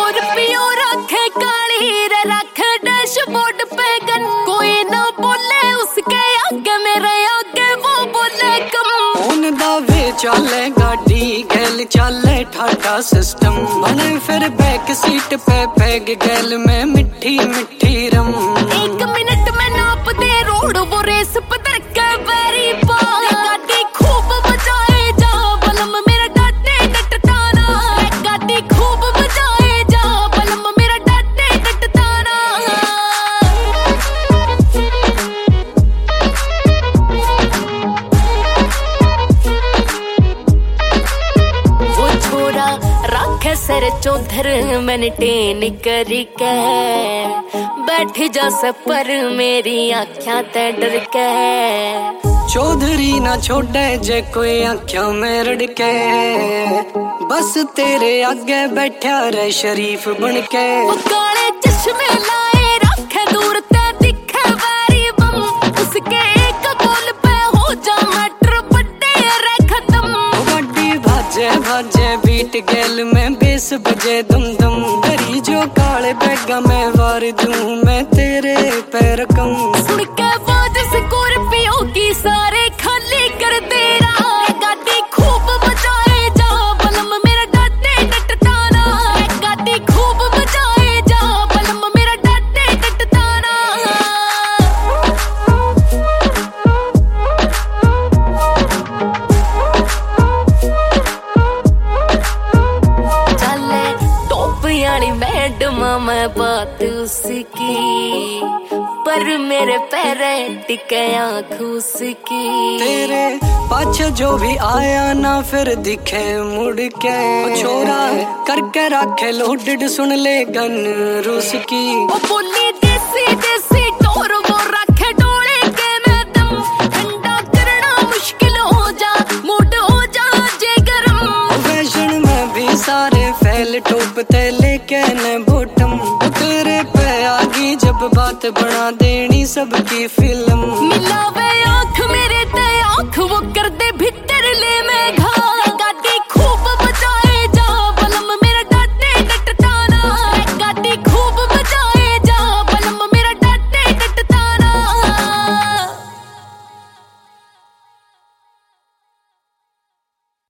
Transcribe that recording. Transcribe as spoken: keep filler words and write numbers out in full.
Scorpio रखे काली रे रखे डैशबोर्ड पे गन, कोई ना बोले उसके आगे मेरे आगे वो बोले कम। फोन दावे चले गाड़ी गैल चले ठाठा सिस्टम, बने फिर बैक सीट पे पैग गैल में मिठी मिठी रम। एक मिनट में नाप दे रोड वो रेस पे धक्के बैरी पा, गाड़ी खूब बजाए जा बलम मेरा डाटे डटता ना, गाड़ी खूब बजाए जा बलम मेरा डाटे डटता ना। वो छोरा राखे सर चौधर मैंने टेन करी के, बैठ जा सपर मेरी आँखियां ते डर के। चौधरी ना छोड़े जे कोई आँखियां में रड़के, बस तेरे आगे बैठा रे शरीफ बन के। वो काले चश्मे लाए रखे दूर ते दिखे वैरी बम, उसके एक बोल पे हो जा मैटर बड्डे रे खत्म। वो गाड़ी भाजे भाजे बीट गैल में बेस बजे दुम दुम, डरी जो काले बैगा में वार दूं मैं तेरे पैर कम। सुन के आवाज स्कॉर्पियो की सारे खाली कर दे रहा, गाड़ी खूब बजाए जा बलम मेरा डाटे डटता ना, गाड़ी खूब बजाए जा बलम मेरा डाटे डटता ना। चले टॉप यानी मैडम मैं बात उसकी, पर मेरे पैरे टिके आँख उसकी। तेरे पाछे जो भी आया ना फिर दिखे मुड़ के, छोरा करके रखे लोडेड सुन ले गन रूस की। वो बोली देसी देसी टोर वो रखे डोले के मैं दम, ठंडा करना मुश्किल हो जा मूड हो जा जे गरम। फैशन में भी सारे फैल टोप ते लेके न बॉटम, तेरे पे आगी जब बात बना देनी सबकी फिल्म।